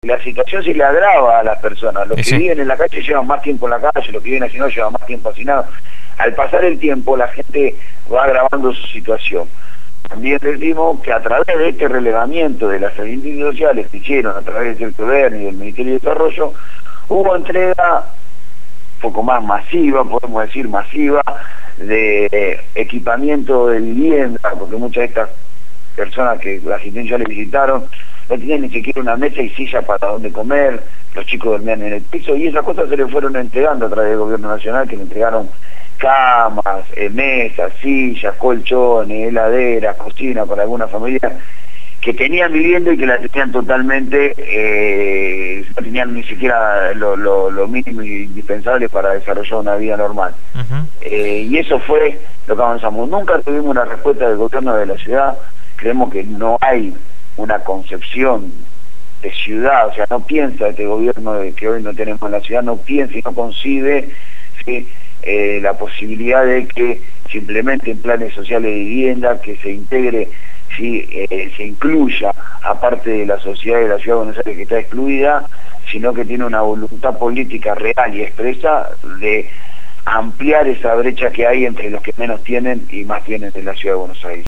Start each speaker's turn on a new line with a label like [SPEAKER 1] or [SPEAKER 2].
[SPEAKER 1] La situación se le agrava a las personas. Los que viven en la calle llevan más tiempo en la calle, los que viven hacinados llevan más tiempo hacinados. Al pasar el tiempo, la gente va agravando su situación. También decimos que a través de este relevamiento de las entidades sociales que hicieron a través del gobierno y del Ministerio de Desarrollo, hubo entrega un poco más masiva, podemos decir masiva, de equipamiento de vivienda, porque muchas de estas personas que las asistenciales visitaron no tenían ni siquiera una mesa y silla para donde comer, los chicos dormían en el piso, y esas cosas se les fueron entregando a través del gobierno nacional, que le entregaron camas, mesas, sillas, colchones, heladeras, cocina para algunas familias que tenían vivienda y que la tenían totalmente, no tenían ni siquiera lo mínimo y indispensable para desarrollar una vida normal. Y eso fue lo que avanzamos. Nunca tuvimos una respuesta del gobierno de la ciudad. Creemos que no hay una concepción de ciudad, o sea, no piensa este gobierno que hoy no tenemos en la ciudad, no piensa y no concibe, ¿sí?, la posibilidad de que se implementen planes sociales de vivienda, que se integre, ¿sí?, se incluya aparte de la sociedad de la ciudad de Buenos Aires que está excluida, sino que tiene una voluntad política real y expresa de ampliar esa brecha que hay entre los que menos tienen y más tienen en la ciudad de Buenos Aires.